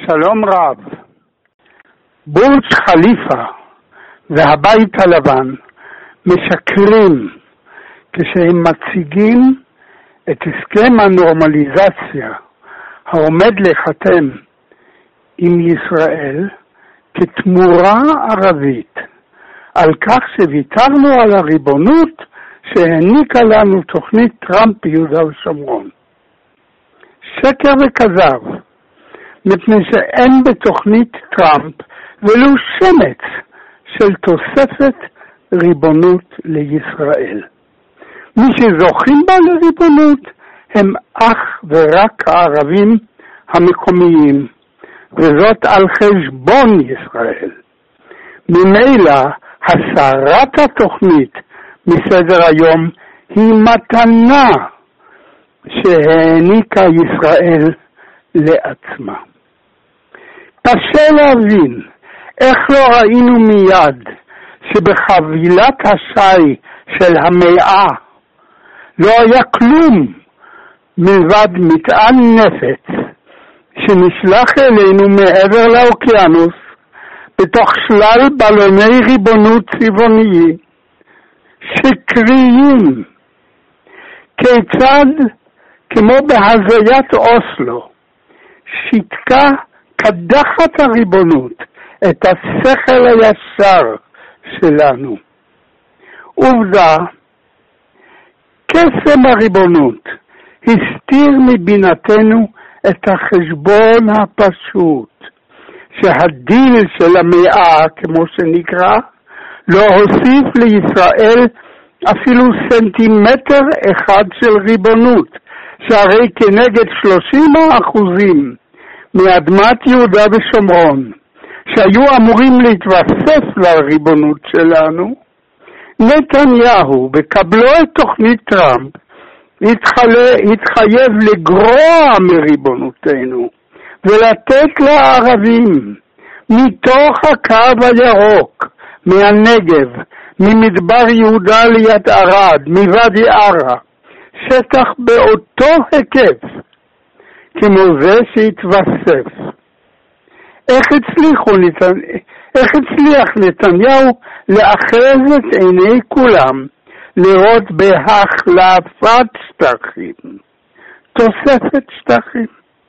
שלום רב. בורג' חליפה והבית הלבן משקרים כשהם מציגים את הסכם הנורמליזציה העומד להיחתם עם ישראל כתמורה ערבית על כך שוויתרנו על הריבונות שהעניקה לנו תוכנית טראמפ ביהודה ושומרון. שקר וכזב, מפני שאין בתוכנית טראמפ ולו שמץ של תוספת ריבונות לישראל. מי שזוכים בה לריבונות הם אך ורק הערבים המקומיים, וזאת על חשבון ישראל. ממילא הסרת התוכנית מסדר היום היא מתנה שהעניקה ישראל לעצמה. קשה להבין איך לא ראינו מיד שבחבילת השי של המאה לא היה כלום מלבד מטען נפץ שנשלח אלינו מעבר לאוקיינוס בתוך שלל בלוני ריבונות צבעוניים שקריים. כיצד כמו בהזיית אוסלו שיתקה קדחת הריבונות את השכל הישר שלנו. עובדה, קסם הריבונות הסתיר מבינתנו את החשבון הפשוט שהדיל של המאה, כמו שנקרא, לא הוסיף לישראל אפילו סנטימטר אחד של ריבונות, שהרי כנגד 30% מאדמת יהודה ושומרון שהיו אמורים להתווסף לריבונות שלנו, נתניהו בקבלו את תוכנית טראמפ התחייב לגרוע מריבונותנו ולתת לערבים מתוך הקו הירוק, מהנגב, ממדבר יהודה ליד ערד, מוואדי ערה, שטח באותו היקף כמו זה שהתווסף. איך הצליח נתניהו לאחז את עיני כולם לראות בהחלפת שטחים, תוספת שטחים?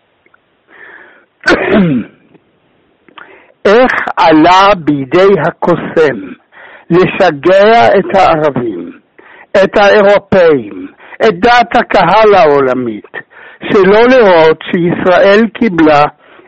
איך עלה בידי הקוסם לשגע את הערבים, את האירופאים, את דעת הקהל העולמית, שלא לראות שישראל קיבלה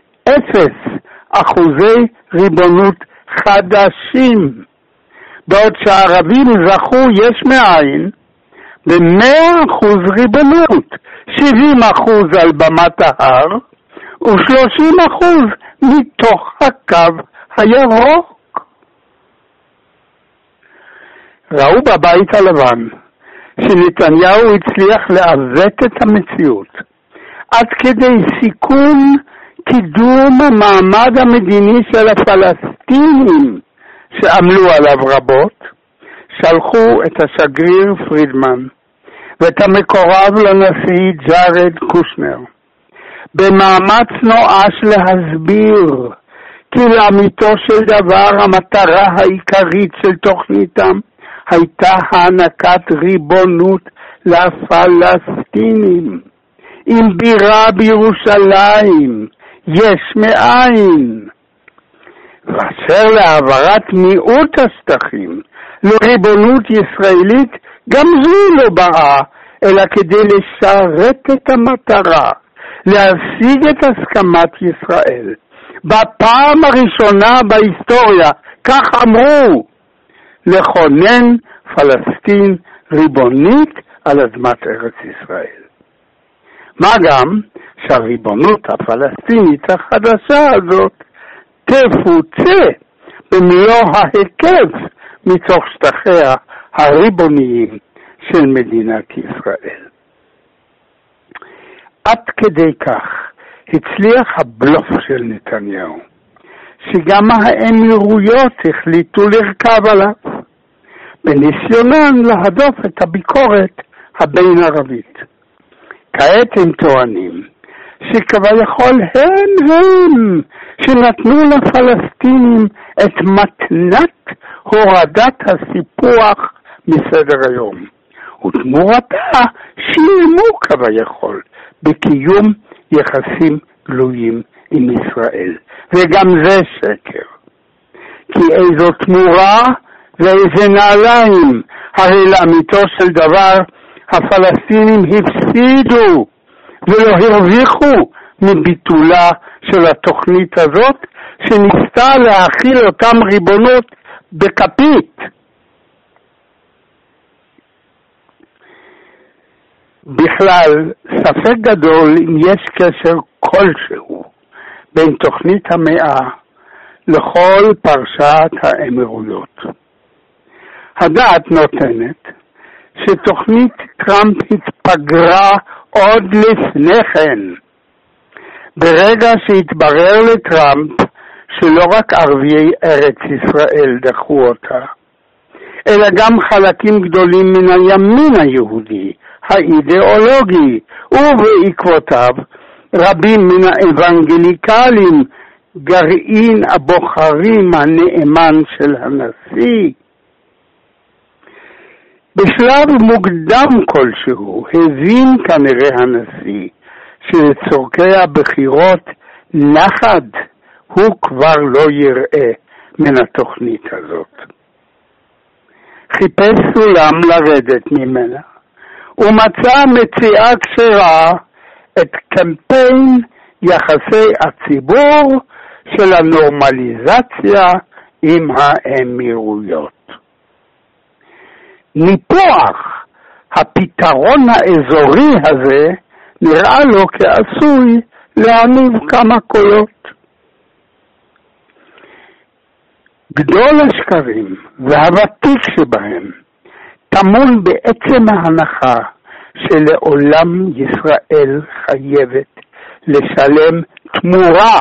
0% ריבונות חדשים, בעוד שהערבים זכו יש מאין ב100% ריבונות, 70% על במת ההר ו30% מתוך הקו הירוק. ראו בבית הלבן שנתניהו הצליח לעוות את המציאות עד כדי סיכון קידום המעמד המדיני של הפלסטינים שעמלו עליו רבות. שלחו את השגריר פרידמן ואת המקורב לנשיא ג'ארד קושנר במאמץ נואש להסביר כי לאמיתו של דבר המטרה העיקרית של תוכניתם הייתה הענקת ריבונות לפלסטינים עם בירה בירושלים יש מאין. ואשר להעברת מיעוט השטחים לריבונות ישראלית, גם זו לא באה אלא כדי לשרת את המטרה להשיג את הסכמת ישראל בפעם הראשונה בהיסטוריה, כך אמרו, לכונן פלסטין ריבונית על אדמת ארץ ישראל. מה גם שהריבונות הפלסטינית החדשה הזאת תפוצה במלוא ההיקף מתוך שטחיה הריבוניים של מדינת ישראל. עד כדי כך הצליח הבלוף של נתניהו, שגם האמירויות החליטו לרכב עליו, בניסיונן להדוף את הביקורת הבין ערבית. כעת הם טוענים שכביכול הם שנתנו לפלסטינים את מתנת הורדת הסיפוח מסדר היום, ותמורתה שילמו כביכול בקיום יחסים גלויים עם ישראל. וגם זה שקר. כי איזו תמורה ואיזה נעליים, הרי לאמיתו של דבר הפלסטינים הפסידו ולא הרוויחו מביטולה של התוכנית הזאת, שניסתה להכיל אותם ריבונות בכפית. בכלל, ספק גדול אם יש קשר כלשהו בין תוכנית המאה לכל פרשת האמירויות. הדעת נותנת שתוכנית טראמפ התפגרה עוד לפני כן, ברגע שהתברר לטראמפ שלא רק ערביי ארץ ישראל דחו אותה, אלא גם חלקים גדולים מן הימין היהודי, האידיאולוגי, ובעקבותיו רבים מן האבנגליקלים, גרעין הבוחרים הנאמן של הנשיא. בשלב מוקדם כלשהו הבין כנראה הנשיא שלצורכי הבחירות נחד הוא כבר לא יראה מן התוכנית הזאת. חיפש סולם לרדת ממנה ומצא מציאה כשרה את קמפיין יחסי הציבור של הנורמליזציה עם האמירויות. ניפוח הפתרון האזורי הזה נראה לו כעשוי להניב כמה קולות. גדול השקרים והוותיק שבהם טמון בעצם ההנחה שלעולם ישראל חייבת לשלם תמורה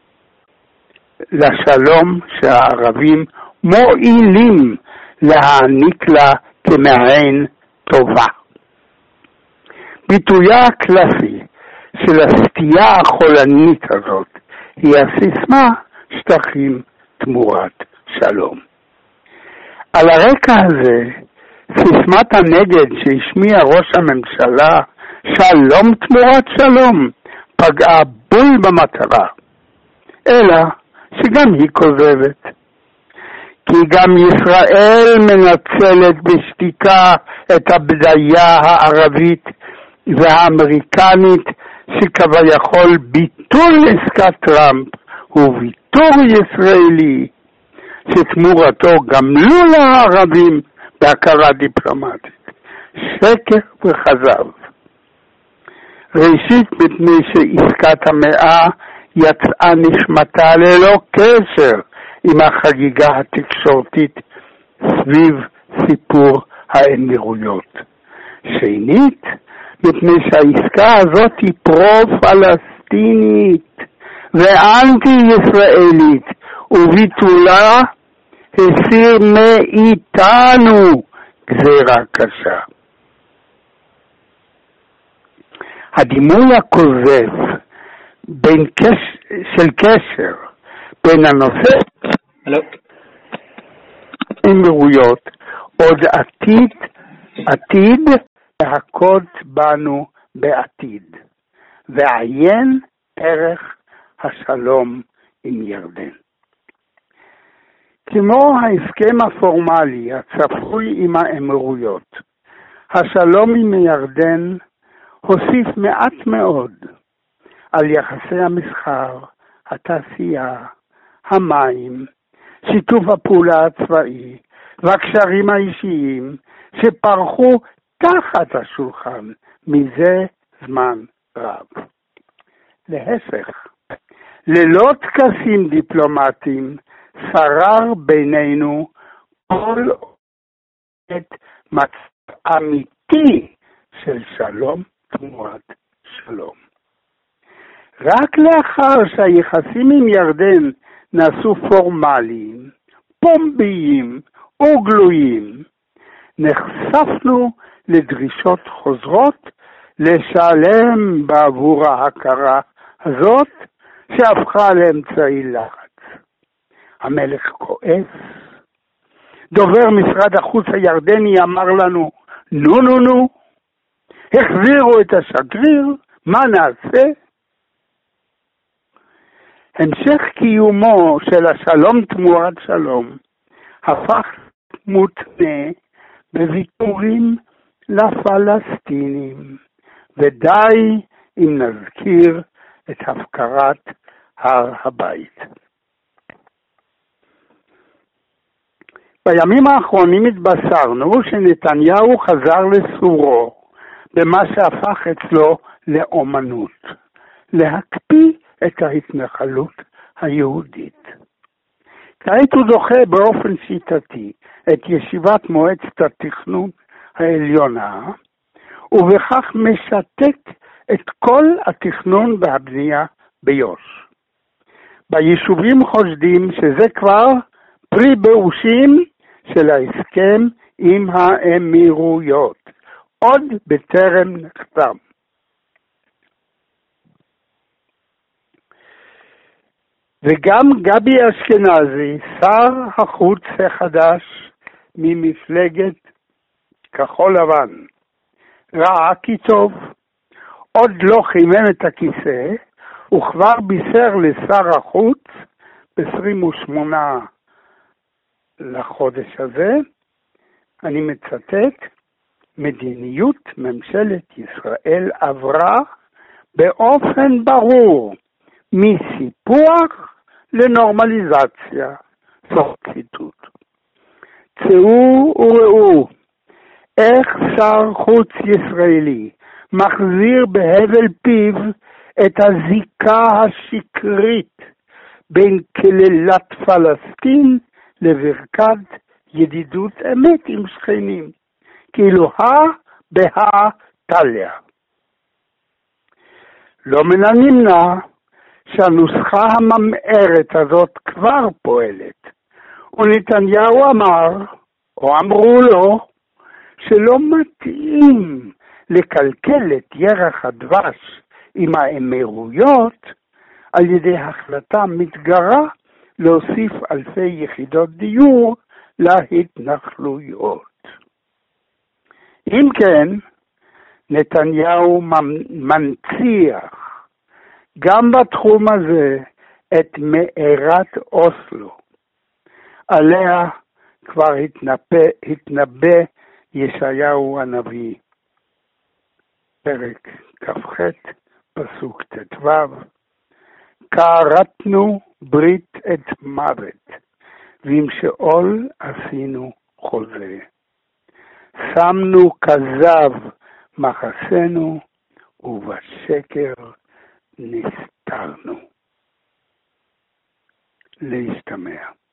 לשלום שהערבים מועילים להעניק לה כמעין טובה. ביטויה הקלאסי של הסטייה החולנית הזאת היא הסיסמה שטחים תמורת שלום. על הרקע הזה, סיסמת הנגד שהשמיע ראש הממשלה, שלום תמורת שלום, פגעה בול במטרה, אלא שגם היא כוזבת. כי גם ישראל מנצלת בשתיקה את הבדיה הערבית והאמריקנית, שכביכול ביטול עסקת טראמפ הוא ויתור ישראלי, שתמורתו גמלו לערבים בהכרה דיפלומטית. שקר וכזב. ראשית, מפני שעסקת המאה יצאה נשמתה ללא קשר עם החגיגה התקשורתית סביב סיפור האמירויות. שנית, מפני שהעסקה הזאת היא פרו-פלסטינית ואנטי-ישראלית, וביטולה הסיר מאיתנו גזירה קשה. הדימוי הכוזב של קשר בין הנושא האמירויות עוד עתיד להכות בנו בעתיד, ועיין ערך השלום עם ירדן. כמו ההסכם הפורמלי הצפוי עם האמירויות, השלום עם ירדן הוסיף מעט מאוד על יחסי המסחר, התעשייה, המים, שיתוף הפעולה הצבאי והקשרים האישיים שפרחו תחת השולחן מזה זמן רב. להפך, ללא טקסים דיפלומטיים שרר בינינו כל עת מצב אמיתי של שלום תמורת שלום. רק לאחר שהיחסים עם ירדן נעשו פורמליים, פומביים וגלויים, נחשפנו לדרישות חוזרות לשלם בעבור ההכרה הזאת שהפכה לאמצעי לחץ. המלך כועס. דובר משרד החוץ הירדני אמר לנו, נו, החזירו את השגריר, מה נעשה? המשך קיומו של השלום תמורת שלום הפך מותנה בוויתורים לפלסטינים, ודי אם נזכיר את הפקרת הר הבית. בימים האחרונים התבשרנו שנתניהו חזר לסורו במה שהפך אצלו לאומנות, להקפיא את ההתנחלות היהודית. כעת הוא דוחה באופן שיטתי את ישיבת מועצת התכנון העליונה, ובכך משתק את כל התכנון והבנייה ביו"ש. ביישובים חושדים שזה כבר פרי באושים של ההסכם עם האמירויות, עוד בטרם נחתם. וגם גבי אשכנזי, שר החוץ החדש ממפלגת כחול לבן, ראה כי טוב, עוד לא חימם את הכיסא, וכבר בישר לשר החוץ ב-28 לחודש הזה, אני מצטט, מדיניות ממשלת ישראל עברה באופן ברור מסיפוח לנורמליזציה. סוף ציטוט. צאו וראו איך שר חוץ ישראלי מחזיר בהבל פיו את הזיקה השקרית בין כללת פלסטין לברכת ידידות אמת עם שכנים, כאילו בהא תליא. לא מן הנמנע שהנוסחה הממארת הזאת כבר פועלת, ונתניהו אמר, או אמרו לו, שלא מתאים לקלקל את ירח הדבש עם האמירויות על ידי החלטה מתגרה להוסיף אלפי יחידות דיור להתנחלויות. אם כן, נתניהו מנציח גם בתחום הזה את מארת אוסלו, עליה כבר התנבא ישעיהו הנביא, פרק כ"ח, פסוק ט"ו, כרתנו ברית את מוות, ועם שאול עשינו חוזה. שמנו כזב מחסנו, ובשקר נסתרנו. להשתמע.